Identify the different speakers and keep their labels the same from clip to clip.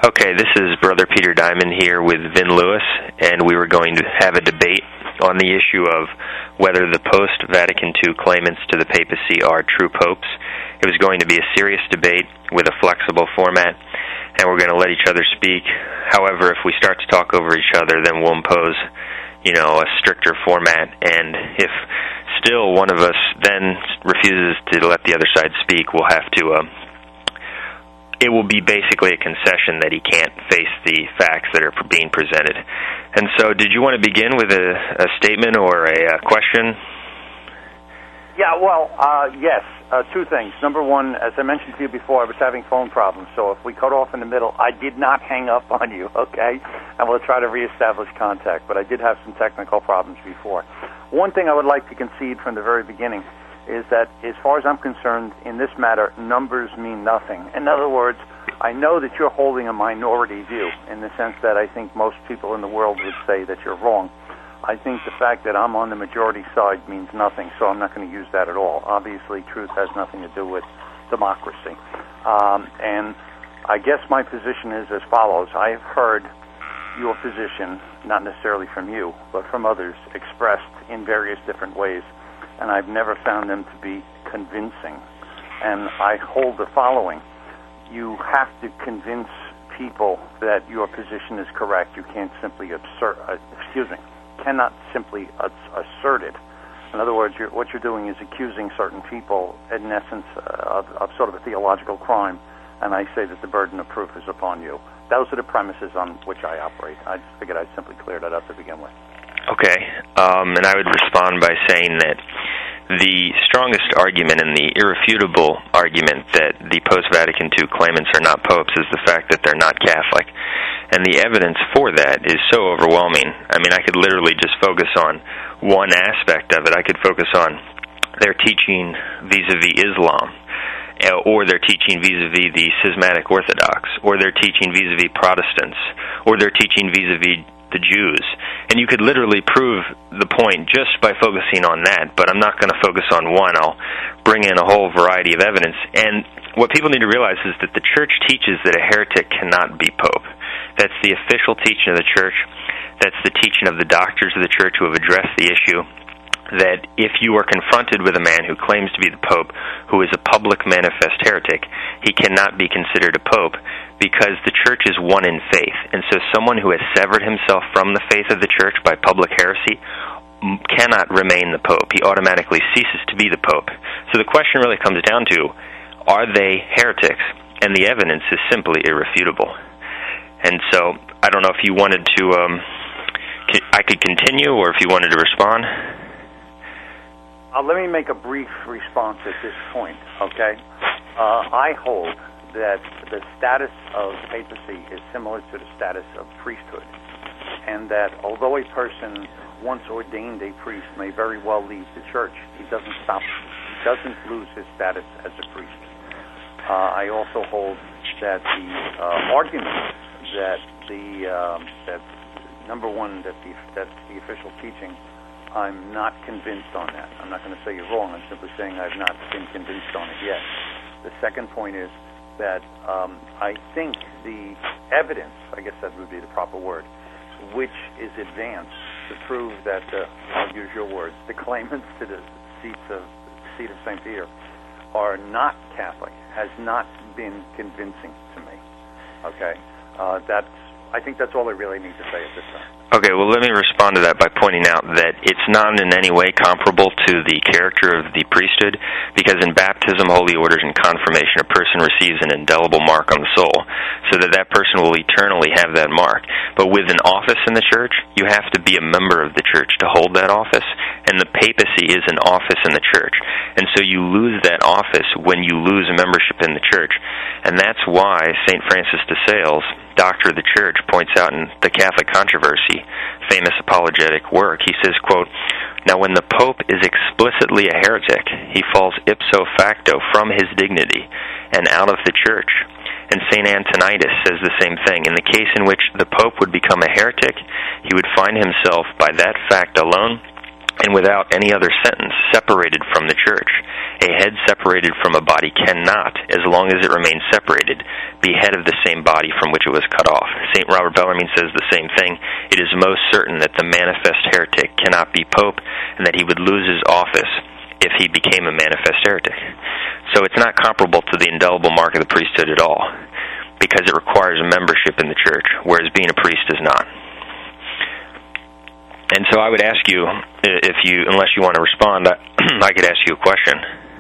Speaker 1: Okay, this is Brother Peter Diamond here with Vin Lewis, and we were going to have a debate on the issue of whether the post-Vatican II claimants to the papacy are true popes. It was going to be a serious debate with a flexible format, and we're going to let each other speak. However, if we start to talk over each other, then we'll impose, a stricter format, and if still one of us then refuses to let the other side speak, we'll have to it will be basically a concession that he can't face the facts that are being presented. And so did you want to begin with a statement or a question?
Speaker 2: Yeah, well, yes, two things. Number one, as I mentioned to you before, I was having phone problems, so if we cut off in the middle, I did not hang up on you, okay? And we'll try to reestablish contact, but I did have some technical problems before. One thing I would like to concede from the very beginning is that, as far as I'm concerned, in this matter, numbers mean nothing. In other words, I know that you're holding a minority view in the sense that I think most people in the world would say that you're wrong. I think the fact that I'm on the majority side means nothing, so I'm not going to use that at all. Obviously, truth has nothing to do with democracy. And I guess my position is as follows. I have heard your position, not necessarily from you, but from others, expressed in various different ways, and I've never found them to be convincing. And I hold the following. You have to convince people that your position is correct. You can't simply cannot simply assert it. In other words, what you're doing is accusing certain people, in essence, of sort of a theological crime, and I say that the burden of proof is upon you. Those are the premises on which I operate. I just figured I'd simply clear that up to begin with.
Speaker 1: Okay, and I would respond by saying that the strongest argument and the irrefutable argument that the post-Vatican II claimants are not popes is the fact that they're not Catholic. And the evidence for that is so overwhelming. I mean, I could literally just focus on one aspect of it. I could focus on their teaching vis-a-vis Islam, or their teaching vis-a-vis the Schismatic Orthodox, or their teaching vis-a-vis Protestants, or their teaching vis-a-vis the Jews. And you could literally prove the point just by focusing on that, but I'm not going to focus on one. I'll bring in a whole variety of evidence. And what people need to realize is that the Church teaches that a heretic cannot be pope. That's the official teaching of the Church. That's the teaching of the doctors of the Church who have addressed the issue, that if you are confronted with a man who claims to be the Pope, who is a public manifest heretic, he cannot be considered a Pope because the Church is one in faith. And so someone who has severed himself from the faith of the Church by public heresy cannot remain the Pope. He automatically ceases to be the Pope. So the question really comes down to, are they heretics? And the evidence is simply irrefutable. And so I don't know if you wanted to, I could continue, or if you wanted to respond.
Speaker 2: Let me make a brief response at this point, okay? I hold that the status of papacy is similar to the status of priesthood, and that although a person once ordained a priest may very well leave the church, he doesn't lose his status as a priest. I also hold that the argument that number one, that's the official teaching, I'm not convinced on that. I'm not going to say you're wrong. I'm simply saying I've not been convinced on it yet. The second point is that I think the evidence, I guess that would be the proper word, which is advanced to prove that, I'll use your words, the claimants to the seat of St. Peter are not Catholic, has not been convincing to me. Okay? I think that's all I really need to say at this time.
Speaker 1: Okay, well, let me respond to that by pointing out that it's not in any way comparable to the character of the priesthood, because in baptism, holy orders, and confirmation, a person receives an indelible mark on the soul, so that that person will eternally have that mark. But with an office in the church, you have to be a member of the church to hold that office, and the papacy is an office in the church. And so you lose that office when you lose a membership in the church. And that's why St. Francis de Sales, Doctor of the Church, points out in the Catholic Controversy, famous apologetic work, he says, quote, "Now when the Pope is explicitly a heretic, he falls ipso facto from his dignity and out of the church." And St. Antonius says the same thing. In the case in which the Pope would become a heretic, he would find himself, by that fact alone, and without any other sentence, separated from the church. A head separated from a body cannot, as long as it remains separated, be head of the same body from which it was cut off. St. Robert Bellarmine says the same thing. It is most certain that the manifest heretic cannot be pope, and that he would lose his office if he became a manifest heretic. So it's not comparable to the indelible mark of the priesthood at all, because it requires a membership in the church, whereas being a priest does not. And so I would ask you, unless you want to respond, I could ask you a question.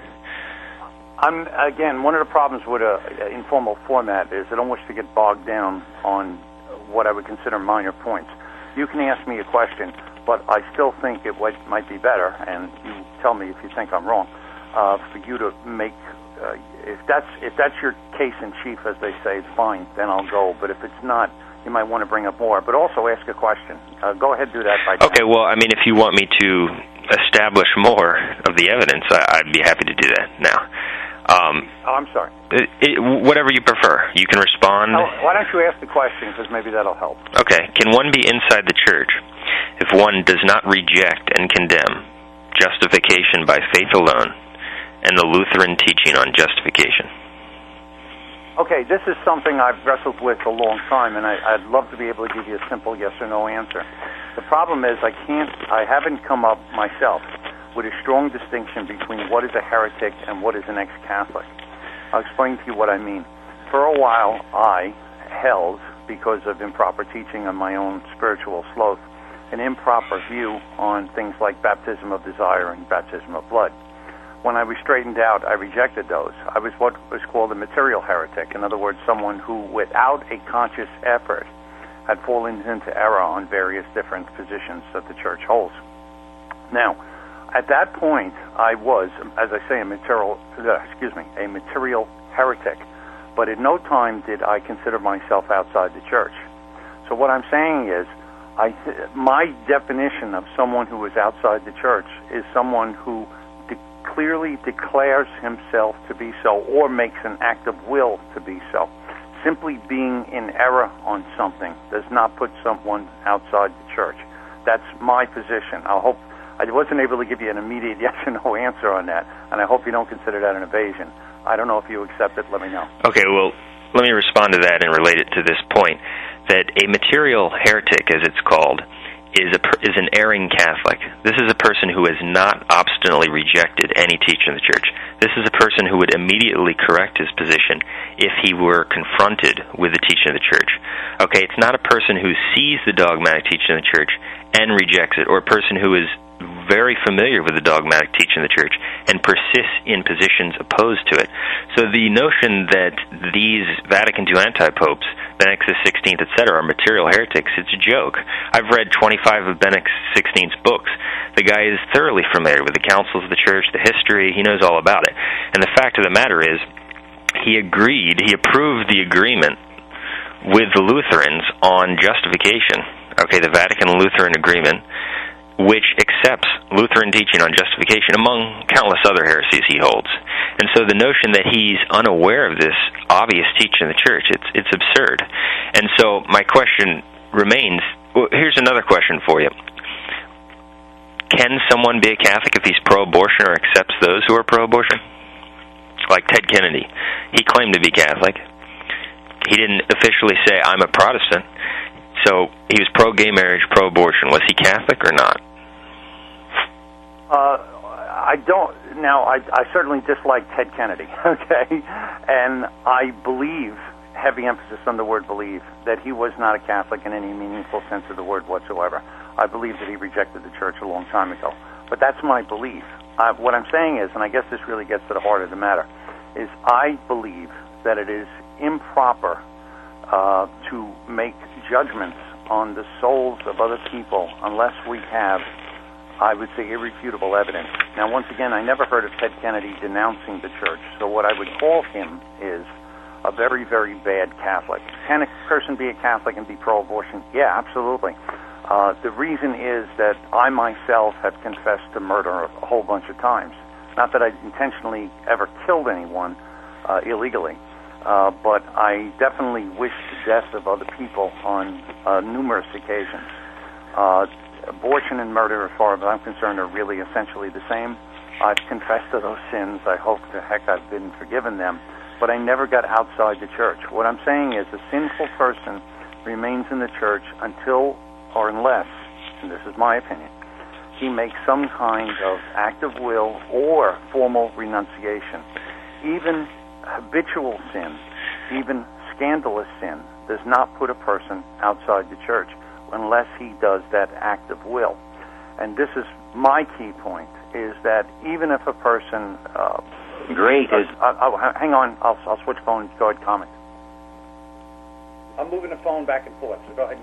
Speaker 2: Again, one of the problems with an informal format is I don't wish to get bogged down on what I would consider minor points. You can ask me a question, but I still think it might be better, and you tell me if you think I'm wrong, for you to make, if that's your case in chief, as they say, it's fine, then I'll go. But if it's not, you might want to bring up more, but also ask a question. Go ahead and do that right now.
Speaker 1: Okay, well, I mean, if you want me to establish more of the evidence, I'd be happy to do that now.
Speaker 2: I'm sorry.
Speaker 1: Whatever you prefer. You can respond.
Speaker 2: Why don't you ask the question, because maybe that'll help.
Speaker 1: Okay. Can one be inside the church if one does not reject and condemn justification by faith alone and the Lutheran teaching on justification?
Speaker 2: Okay, this is something I've wrestled with a long time, and I'd love to be able to give you a simple yes or no answer. The problem is I haven't come up myself with a strong distinction between what is a heretic and what is an ex-Catholic. I'll explain to you what I mean. For a while, I held, because of improper teaching on my own spiritual sloth, an improper view on things like baptism of desire and baptism of blood. When I was straightened out, I rejected those. I was what was called a material heretic. In other words, someone who, without a conscious effort, had fallen into error on various different positions that the church holds. Now, at that point, I was, as I say, a material heretic. But at no time did I consider myself outside the church. So what I'm saying is, my definition of someone who is outside the church is someone who clearly declares himself to be so, or makes an act of will to be so. Simply being in error on something does not put someone outside the church. That's my position. I wasn't able to give you an immediate yes or no answer on that, and I hope you don't consider that an evasion. I don't know if you accept it. Let me know.
Speaker 1: Okay, well, let me respond to that and relate it to this point, that a material heretic, as it's called, is an erring Catholic. This is a person who has not obstinately rejected any teaching of the church. This is a person who would immediately correct his position if he were confronted with the teaching of the church. Okay, it's not a person who sees the dogmatic teaching of the church and rejects it, or a person who is very familiar with the dogmatic teaching of the church and persists in positions opposed to it. So the notion that these Vatican II anti-popes, Benedict XVI, etc., are material heretics, it's a joke. I've read 25 of Benedict XVI's books. The guy is thoroughly familiar with the councils of the church, the history, he knows all about it. And the fact of the matter is, he approved the agreement with the Lutherans on justification, okay, the Vatican Lutheran Agreement, which accepts Lutheran teaching on justification among countless other heresies he holds. And so the notion that he's unaware of this obvious teaching of the church, it's absurd. And so my question remains, here's another question for you. Can someone be a Catholic if he's pro-abortion or accepts those who are pro-abortion? Like Ted Kennedy. He claimed to be Catholic. He didn't officially say, I'm a Protestant. So he was pro-gay marriage, pro-abortion. Was he Catholic or not?
Speaker 2: I certainly dislike Ted Kennedy, okay? And I believe, heavy emphasis on the word believe, that he was not a Catholic in any meaningful sense of the word whatsoever. I believe that he rejected the church a long time ago. But that's my belief. What I'm saying is, and I guess this really gets to the heart of the matter, is I believe that it is improper to make judgments on the souls of other people unless we have, I would say, irrefutable evidence. Now, once again, I never heard of Ted Kennedy denouncing the church, so what I would call him is a very, very bad Catholic. Can a person be a Catholic and be pro-abortion? Yeah, absolutely. The reason is that I myself have confessed to murder a whole bunch of times. Not that I intentionally ever killed anyone illegally, but I definitely wished the death of other people on numerous occasions. abortion and murder, as far as I'm concerned, are really essentially the same. I've confessed to those sins. I hope to heck I've been forgiven them. But I never got outside the church. What I'm saying is a sinful person remains in the church until or unless, and this is my opinion, he makes some kind of act of will or formal renunciation. Even habitual sin, even scandalous sin, does not put a person outside the church unless he does that act of will. And this is my key point, is that even if a person... hang on, I'll switch phones. Go ahead, comment. I'm moving the phone back and forth, so go ahead and